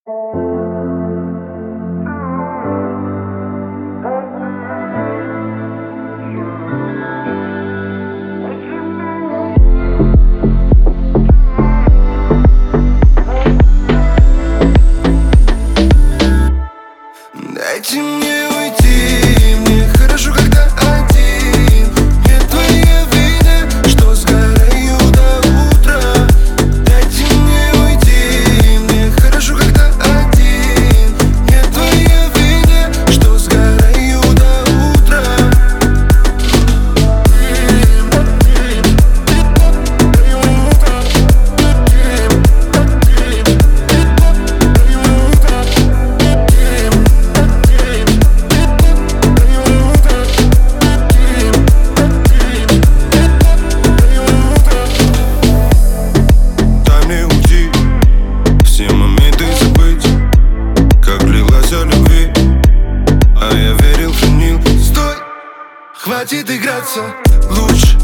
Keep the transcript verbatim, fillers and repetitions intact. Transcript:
Дайте мне уйти, мне хорошо, когда один. Не твоя вина, что сгораю до утра. Дайте мне уйти, мне хорошо, когда один. Не твоя вина, что сгораю до утра. Хватит играться, лучше